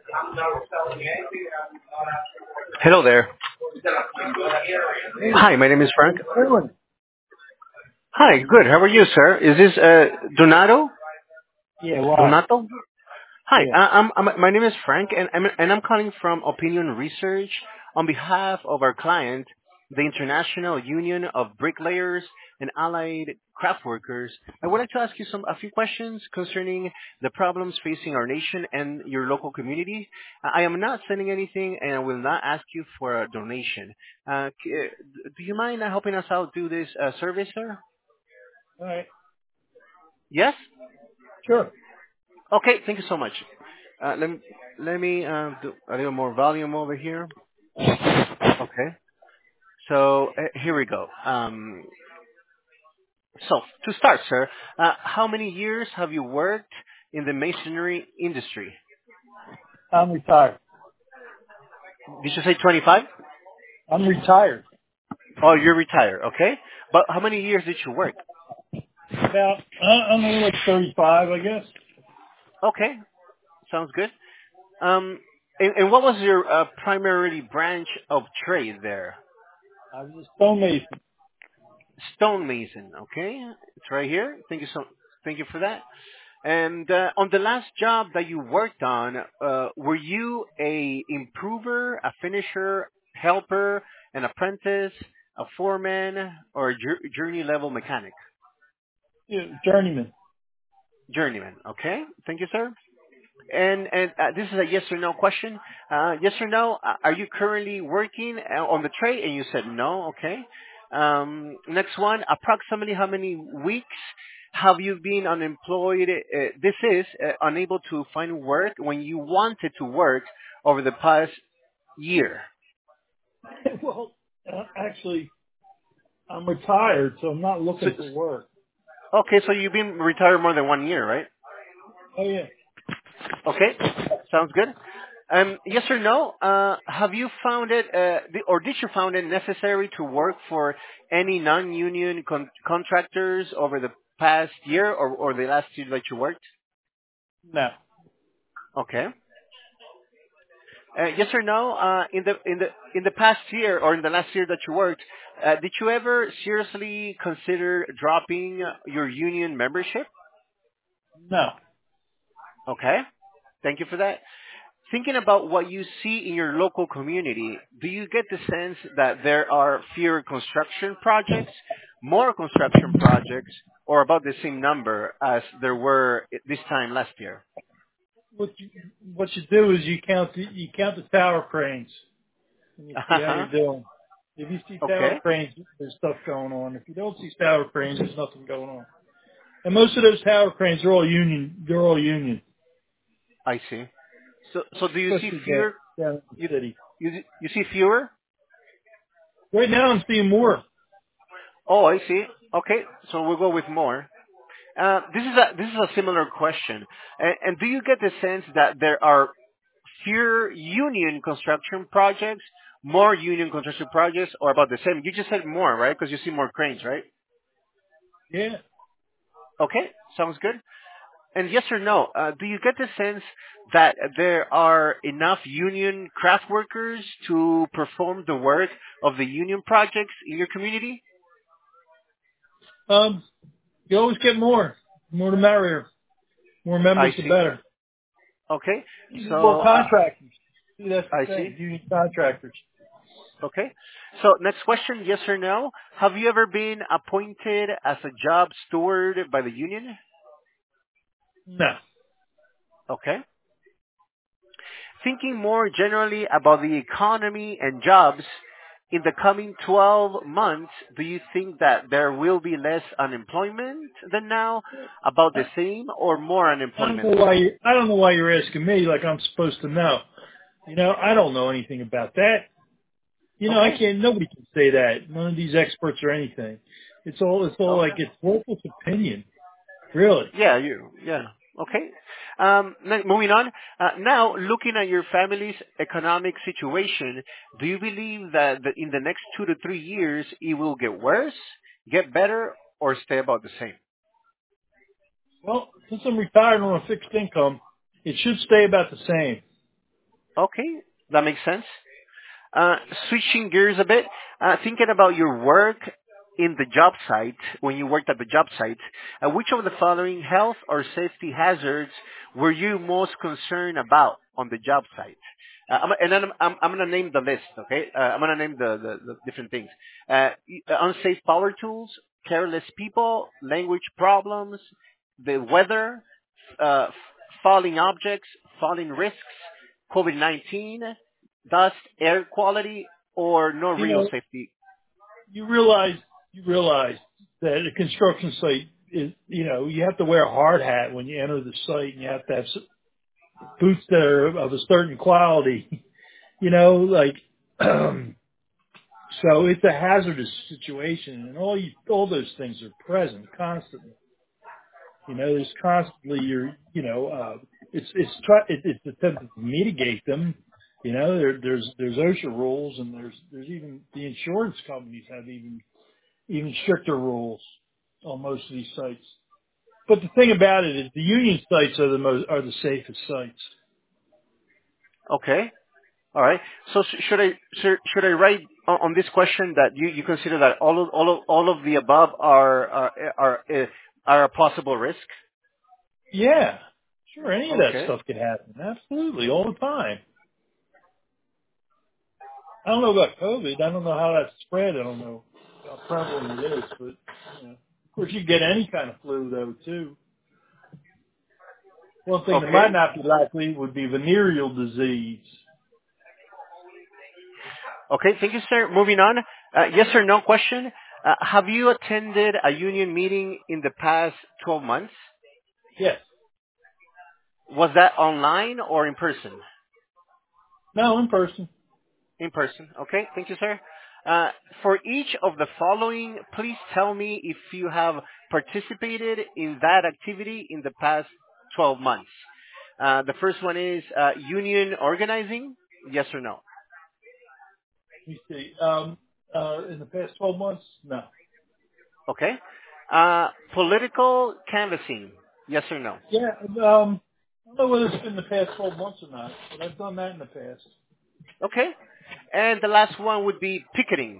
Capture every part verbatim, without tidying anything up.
Hello there. Hey, Hi, my name is how Frank. you doing? Hi, good. How are you, sir? Is this uh, Donato? Yeah, why? Donato? Hi, Yeah. uh, I'm, I'm, my name is Frank, and I'm, and I'm calling from Opinion Research on behalf of our client, the International Union of Bricklayers and Allied Craft Workers. I would like to ask you some a few questions concerning the problems facing our nation and your local community. I am not sending anything, and I will not ask you for a donation. Uh, c- uh, do you mind uh, helping us out do this uh, service, sir? All right. Yes? Sure. Okay, thank you so much. Uh, let me, let me uh, do a little more volume over here. Okay. So uh, here we go. Um, so to start, sir, uh, how many years have you worked in the masonry industry? I'm retired. Did you say twenty-five? I'm retired. Oh, you're retired. Okay. But how many years did you work? About, uh, I'm only like thirty-five, I guess. Okay. Sounds good. Um, and, and what was your uh, primary branch of trade there? I was a stonemason. Stonemason. Okay. It's right here. Thank you so. Thank you for that. And uh, on the last job that you worked on, uh, were you a improver, a finisher, helper, an apprentice, a foreman, or a jour- journey level mechanic? Yeah, journeyman. Journeyman. Okay. Thank you, sir. And and uh, this is a yes or no question. Uh, yes or no? Uh, are you currently working uh, on the trade? And you said no. Okay. Um, next one. Approximately how many weeks have you been unemployed? Uh, this is uh, unable to find work when you wanted to work over the past year. Well, uh, actually, I'm retired, so I'm not So, looking for work. okay, so you've been retired more than one year, right? Oh, yeah. Okay, sounds good. Um, yes or no? Uh, have you found it, uh, the- or did you found it necessary to work for any non-union con- contractors over the past year or, or the last year that you worked? No. Okay. Uh, yes or no? Uh, in the in the in the past year or in the last year that you worked, uh, did you ever seriously consider dropping your union membership? No. Okay. Thank you for that. Thinking about what you see in your local community, do you get the sense that there are fewer construction projects, more construction projects, or about the same number as there were this time last year? What you, what you do is you count the, you count the tower cranes and you see how Uh-huh. you're doing. If you see tower Okay, cranes, there's stuff going on. If you don't see tower cranes, there's nothing going on. And most of those tower cranes are all union. They're all union, I see. So, so do you see especially down, fewer? down in You, the city. you, you see fewer? Right now, I'm seeing more. Oh, I see. Okay, so we'll go with more. Uh, this is a this is a similar question. And, and do you get the sense that there are fewer union construction projects, more union construction projects, or about the same? You just said more, right? Because you see more cranes, right? Yeah. Okay, sounds good. And yes or no, uh, do you get the sense that there are enough union craft workers to perform the work of the union projects in your community? Um, you always get more. More the merrier. More I members, the see. better. Okay, You get more so uh, contractors. See, that's the I see. thing. Union contractors. Okay. So next question, yes or no? Have you ever been appointed as a job steward by the union? No. Okay. Thinking more generally about the economy and jobs, in the coming twelve months, do you think that there will be less unemployment than now, about I, the same, or more I don't unemployment? know why you. I don't know why you're asking me like I'm supposed to know. You know, I don't know anything about that. You know, I Okay. can't. Nobody can say that. None of these experts or anything. It's all. It's all like Okay. it's worthless opinion. Really. Yeah, you. Yeah. Okay. Um, then moving on. Uh, now, looking at your family's economic situation, do you believe that the, in the next two to three years it will get worse, get better, or stay about the same? Well, since I'm retired on a fixed income, it should stay about the same. Okay, that makes sense. Uh, switching gears a bit, uh, thinking about your work in the job site, when you worked at the job site, uh, which of the following health or safety hazards were you most concerned about on the job site? Uh, I'm, and then I'm, I'm, I'm going to name the list, okay? Uh, I'm going to name the, the, the different things. Uh, e- uh, unsafe power tools, careless people, language problems, the weather, uh, falling objects, falling risks, COVID nineteen, dust, air quality, or no You real know, safety. you realize you realize that a construction site is, you know, you have to wear a hard hat when you enter the site, and you have to have s- boots that are of a certain quality. You know, like so it's a hazardous situation, and all you all those things are present constantly. You know, there's constantly your, you know, uh, it's it's try it, it's attempted to mitigate them. You know, there, there's there's OSHA rules, and there's there's even the insurance companies have even even stricter rules on most of these sites. But the thing about it is the union sites are the most are the safest sites. Okay, all right. So sh- should I should, should I write on, on this question that you, you consider that all of all of all of the above are are are, uh, are a possible risk? Yeah, sure, any of that Okay, stuff could happen. Absolutely, all the time. I don't know about COVID. I don't know how that's spread. I don't know how prevalent it is, but you know, of course, you get any kind of flu though too. One thing that might okay, not be likely would be venereal disease. okay. Thank you, sir. Moving on. Uh, yes or no question. Uh, have you attended a union meeting in the past twelve months? Yes. Was that online or in person? No, in person. In person. Okay. Thank you, sir. Uh, for each of the following, please tell me if you have participated in that activity in the past twelve months. Uh, the first one is uh, union organizing. Yes or no? Let me see. Um, uh, in the past twelve months, no. Okay. Uh, political canvassing. Yes or no? Yeah. Um, I don't know whether it's been the past twelve months or not, but I've done that in the past. Okay. And the last one would be picketing.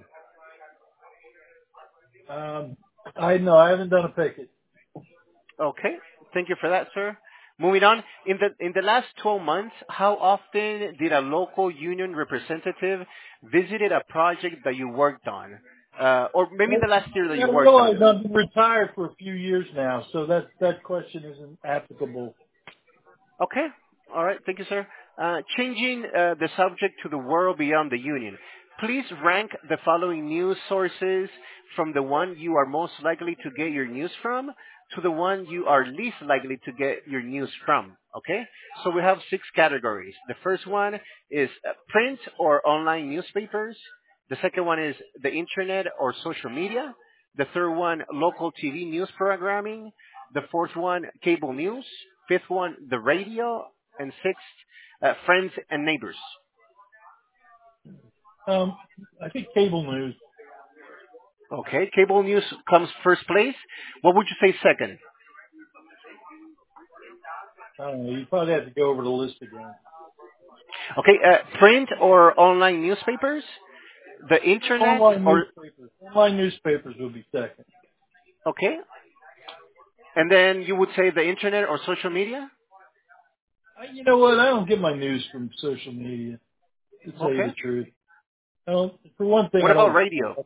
Um, I no, I haven't done a picket. Okay. Thank you for that, sir. Moving on. In the in the last twelve months, how often did a local union representative visited a project that you worked on? Uh, or maybe in Well, the last year that I you worked on realize it. I've been retired for a few years now, so that that question isn't applicable. Okay. All right. Thank you, sir. Uh, changing uh, the subject to the world beyond the union. Please rank the following news sources from the one you are most likely to get your news from to the one you are least likely to get your news from. Okay? So we have six categories. The first one is uh, print or online newspapers. The second one is the internet or social media. The third one, local T V news programming. The fourth one, cable news. Fifth one, the radio. And sixth, uh, friends and neighbors. Um, I think cable news. Okay, cable news comes first place. What would you say second? I don't know. You probably have to go over the list again. Okay, uh, print or online newspapers, the internet, Online or newspapers. Online newspapers would be second. okay, and then you would say the internet or social media. I, you know what? I don't get my news from social media, to tell you Okay. the truth. I don't, for one thing, What I about don't. radio?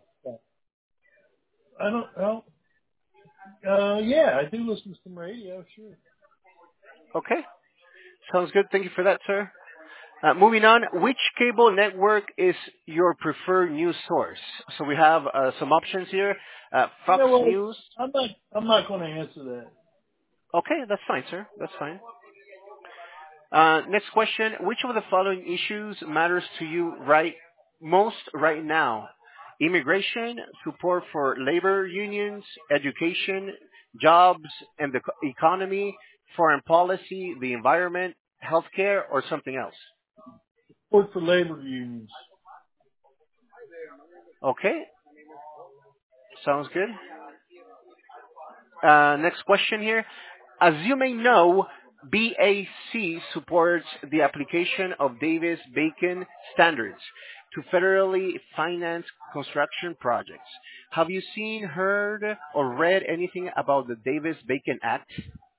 I don't. I don't uh, yeah, I do listen to some radio, sure. Okay, sounds good. Thank you for that, sir. Uh, moving on, which cable network is your preferred news source? So we have uh, some options here. Uh, You Fox know what? News. I'm not. I'm not going to answer that. Okay, that's fine, sir. That's fine. Uh, next question. Which of the following issues matters to you right most right now? Immigration, support for labor unions, education, jobs and the co- economy, foreign policy, the environment, healthcare, or something else? Support for labor unions. Okay, sounds good. Uh, next question here. As you may know, B A C supports the application of Davis-Bacon standards to federally financed construction projects. Have you seen, heard, or read anything about the Davis-Bacon Act?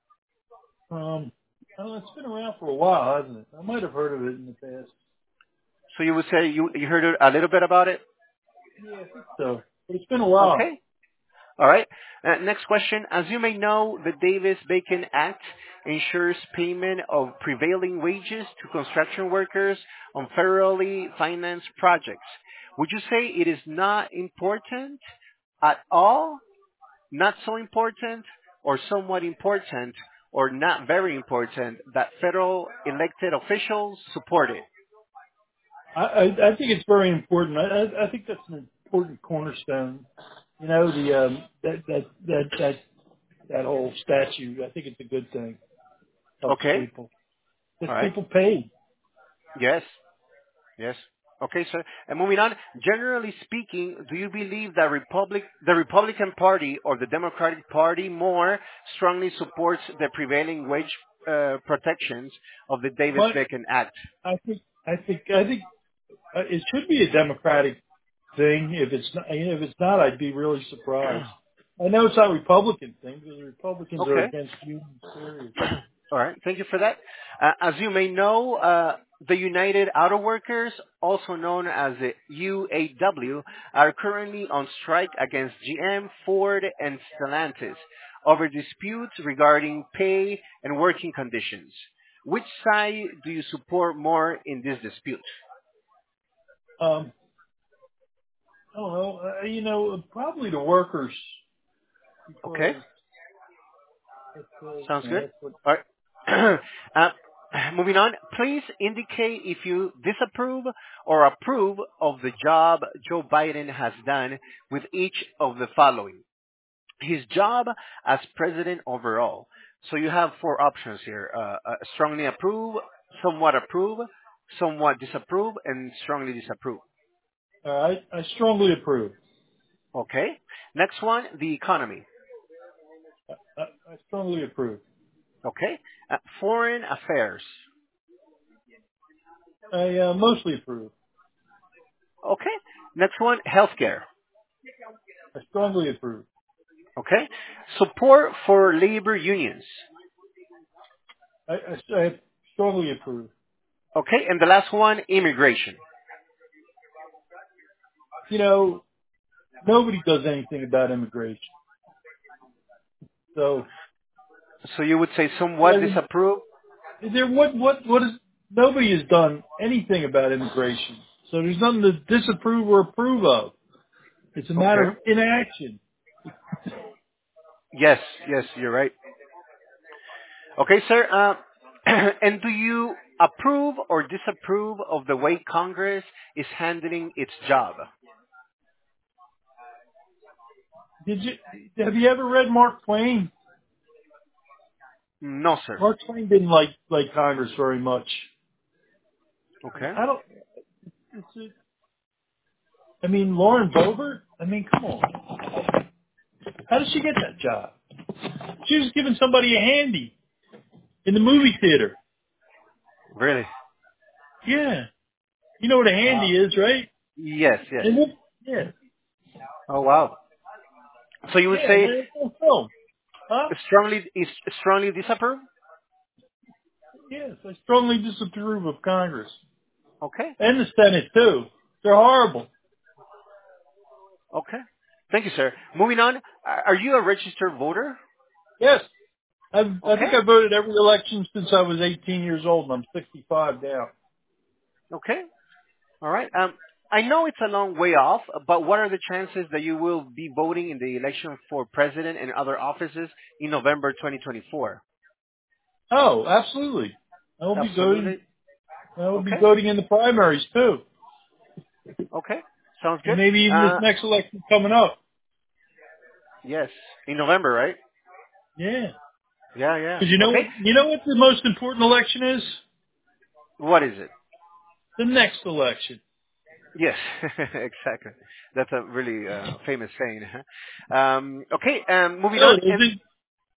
Um, oh, it's been around for a while, hasn't it? I might have heard of it in the past. So you would say you, you heard a little bit about it? Yeah, I think so. But it's been a while. Okay. All right. Uh, next question. As you may know, the Davis-Bacon Act ensures payment of prevailing wages to construction workers on federally financed projects. Would you say it is not important at all, not so important, or somewhat important, or not very important that federal elected officials support it? I, I, I think it's very important. I, I I think that's an important cornerstone. You know, the um, that that that that that whole statute. I think it's a good thing. Helps Okay. people. Gets All right. people paid. Yes. Yes. Okay, sir. And moving on, generally speaking, do you believe that Republic, the Republican Party or the Democratic Party more strongly supports the prevailing wage uh, protections of the But Davis-Bacon Act? I think I think I think uh, it should be a democratic thing. If it's not, if it's not, I'd be really surprised. I know it's not a Republican thing because the Republicans are Okay. against unions. Period. All right. Thank you for that. Uh, as you may know, uh, the United Auto Workers, also known as the U A W, are currently on strike against G M, Ford, and Stellantis over disputes regarding pay and working conditions. Which side do you support more in this dispute? Um, I don't know. Uh, you know, probably the workers Okay. because that's uh, you Sounds know good. that's what. All right. uh, moving on, please indicate if you disapprove or approve of the job Joe Biden has done with each of the following. His job as president overall. So you have four options here. Uh, uh, strongly approve, somewhat approve, somewhat disapprove, and strongly disapprove. All right, I strongly approve. Okay. Next one, the economy. I, I, I strongly approve. Okay. Uh, foreign affairs. I uh, mostly approve. Okay. Next one, healthcare. I strongly approve. Okay. Support for labor unions. I, I, I strongly approve. Okay. And the last one, immigration. You know, nobody does anything about immigration. So, So you would say somewhat yeah, disapprove? is there what what what is nobody has done anything about immigration. So there's nothing to disapprove or approve of. It's a matter Okay. of inaction. Yes, yes, you're right. Okay, sir. Uh, and do you approve or disapprove of the way Congress is handling its job? Did you have you ever read Mark Twain? No, sir. Mark Twain didn't like like Congress very much. Okay. I don't. It's a, I mean, Lauren Boebert. I mean, come on. How did she get that job? She was giving somebody a handy in the movie theater. Really? Yeah, you know what a handy Wow. is, right? Yes, yes. And it, yeah, Oh, wow. So you would yeah, say man, it's no film, huh? strongly is strongly disapprove? Yes, I strongly disapprove of Congress Okay. and the Senate too. They're horrible. Okay. Thank you, sir. Moving on. Are are you a registered voter? Yes, I've, I think Okay. I voted every election since I was eighteen years old, and I'm sixty-five now. Okay. All right. Um, I know it's a long way off, but what are the chances that you will be voting in the election for president and other offices in November twenty twenty-four? Oh, absolutely. I will be voting. Absolutely. I will be Okay. voting in the primaries too, Okay. Sounds and good. maybe even this Uh, next election coming up. yes. In November, right? Yeah, Yeah, yeah. because you know what? Okay. You know what the most important election is? What is it? The next election. Yes, exactly. That's a really uh, famous saying. Huh? Um, okay. Um, moving No, on. it And isn't.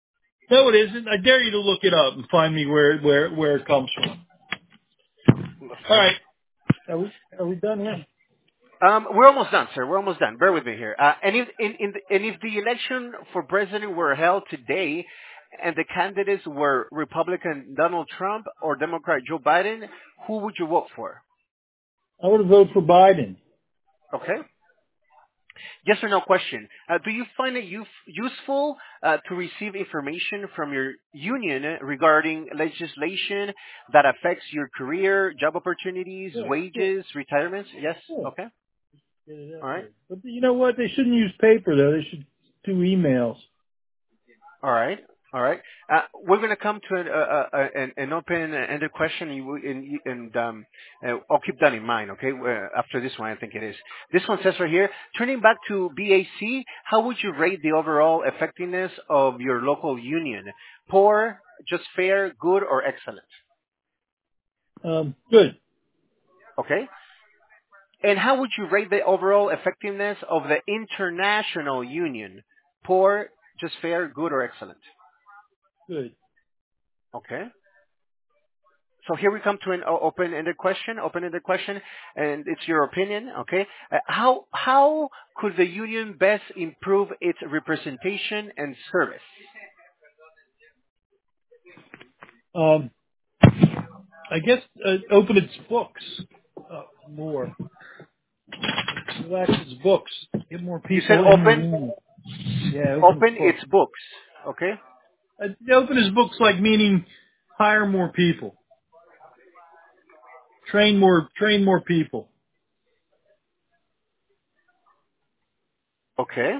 No, it isn't. I dare you to look it up and find me where where where it comes from. All Okay. right. Are we are we done here? Um, we're almost done, sir. We're almost done. Bear with me here. Uh, and if in, in the, and if the election for president were held today, and the candidates were Republican Donald Trump or Democrat Joe Biden, who would you vote for? I would have voted for Biden. Okay. Yes or no question. Uh, do you find it use, useful uh, to receive information from your union regarding legislation that affects your career, job opportunities, Yeah, yeah, wages, retirements? Yes. yeah. Okay. Get it All that right. way. But you know what? They shouldn't use paper though. They should do emails. All right. All right. Uh, we're going to come to an, uh, uh, uh, an, an open-ended question, and, you- and, you- and um, uh, I'll keep that in mind, okay? Uh, after this one, I think it is. This one says right here, turning back to B A C, how would you rate the overall effectiveness of your local union? Poor, just fair, good, or excellent? Um, good, Okay? And how would you rate the overall effectiveness of the international union? Poor, just fair, good, or excellent? good. Okay? So here we come to an o- open-ended question, open-ended question, and it's your opinion, okay? Uh, how how could the union best improve its representation and service? Um, I guess uh, open its books uh, more. Relax its books. Get more You said people in the open, union. Yeah, open its open books. its books, okay? Uh, open its books like meaning hire more people, train more, train more people, Okay,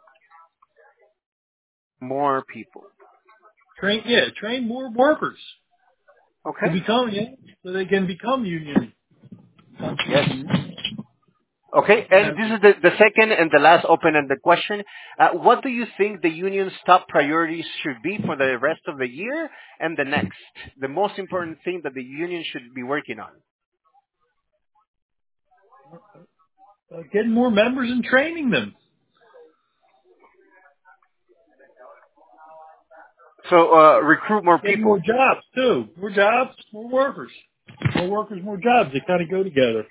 more people. train yeah, train more workers to Okay, become yeah, so they can become union. yes. functioning. Okay, and Have this is the, the second and the last open-ended question. Uh, what do you think the union's top priorities should be for the rest of the year and the next? The most important thing that the union should be working on? uh, getting more members and training them, So uh, recruit more getting more people. jobs too, more jobs, more workers, more workers, more jobs. They kind of go together.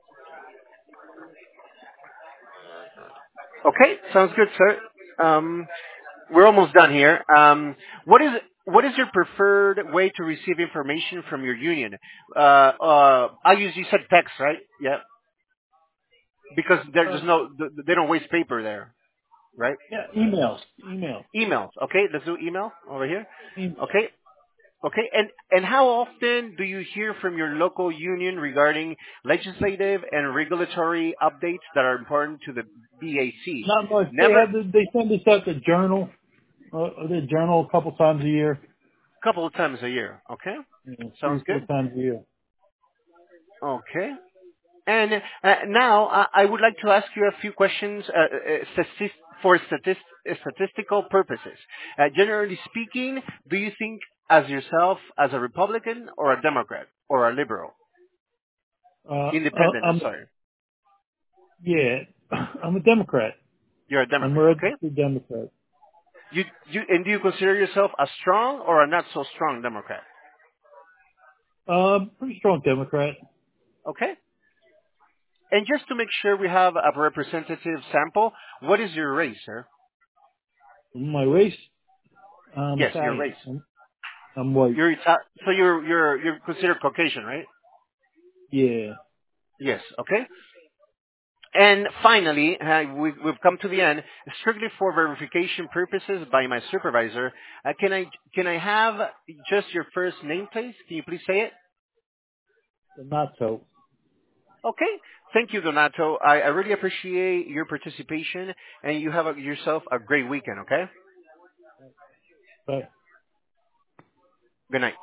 Okay, sounds good, sir. Um, we're almost done here. Um, what is what is your preferred way to receive information from your union? Uh, uh, I use you said text, right? Yeah, because there's Uh, just no th- they don't waste paper there, right? yeah, emails, email, Emails. Okay, let's do email over here. email. Okay, okay, and and how often do you hear from your local union regarding legislative and regulatory updates that are important to the B A C? Not much. They Never. have the, they send us out the journal, uh, the journal a couple times a year. A couple of times a year. Okay. You know, three, Sounds four good. times a year. Okay. And uh, now uh, I would like to ask you a few questions uh, uh, statis- for statist- uh, statistical purposes. Uh, generally speaking, do you think as yourself as a Republican or a Democrat or a liberal? Uh, uh, Independent, I'm I'm, sorry. yeah, I'm a Democrat. You're a I'm Democrat, a okay? registered Democrat. You, you, and do you consider yourself a strong or a not so strong Democrat? Uh, pretty strong Democrat. Okay? And just to make sure we have a representative sample, what is your race, sir? My race, I'm Yes, your Italian. race. I'm, I'm white. You're Ita- so you're you're you're considered Caucasian, right? Yeah. Yes. Okay. And finally, uh, we've, we've come to the end. Strictly for verification purposes by my supervisor, uh, can I can I have just your first name, please? Can you please say it? Not so. Okay. Thank you, Donato. I, I really appreciate your participation, and you have a, yourself a great weekend. Okay. But Good night.